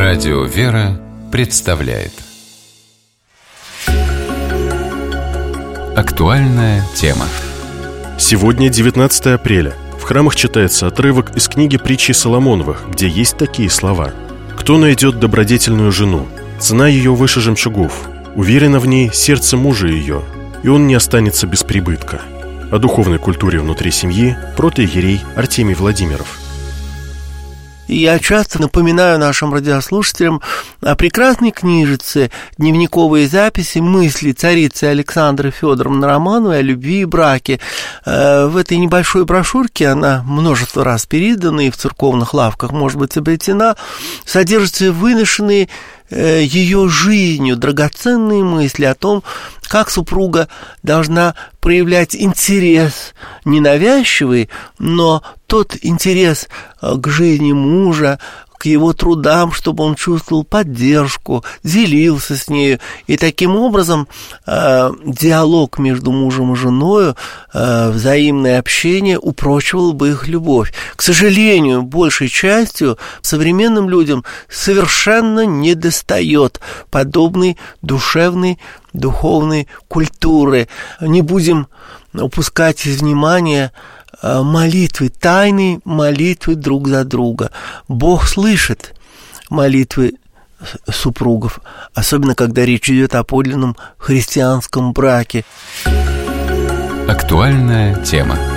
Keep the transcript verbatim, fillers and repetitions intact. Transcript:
Радио «Вера» представляет актуальная тема. Сегодня девятнадцатое апреля. В храмах читается отрывок из книги притчи Соломоновых, где есть такие слова: «Кто найдет добродетельную жену? Цена ее выше жемчугов. Уверено в ней сердце мужа ее, и он не останется без прибытка». О духовной культуре внутри семьи протоиерей Артемий Владимиров. Я часто напоминаю нашим радиослушателям о прекрасной книжице «Дневниковые записи. Мысли царицы Александры Федоровны Романовой о любви и браке». В этой небольшой брошюрке, она множество раз передана и в церковных лавках может быть обретена, содержатся выношенные ее жизнью драгоценные мысли о том, как супруга должна проявлять интерес, ненавязчивый, но тот интерес к жизни мужа, к его трудам, чтобы он чувствовал поддержку, делился с нею. И таким образом э, диалог между мужем и женой, э, взаимное общение упрочивало бы их любовь. К сожалению, большей частью современным людям совершенно недостает подобной душевной, духовной культуры. Не будем упускать из внимания молитвы, тайные молитвы друг за друга. Бог слышит молитвы супругов, особенно когда речь идет о подлинном христианском браке. Актуальная тема.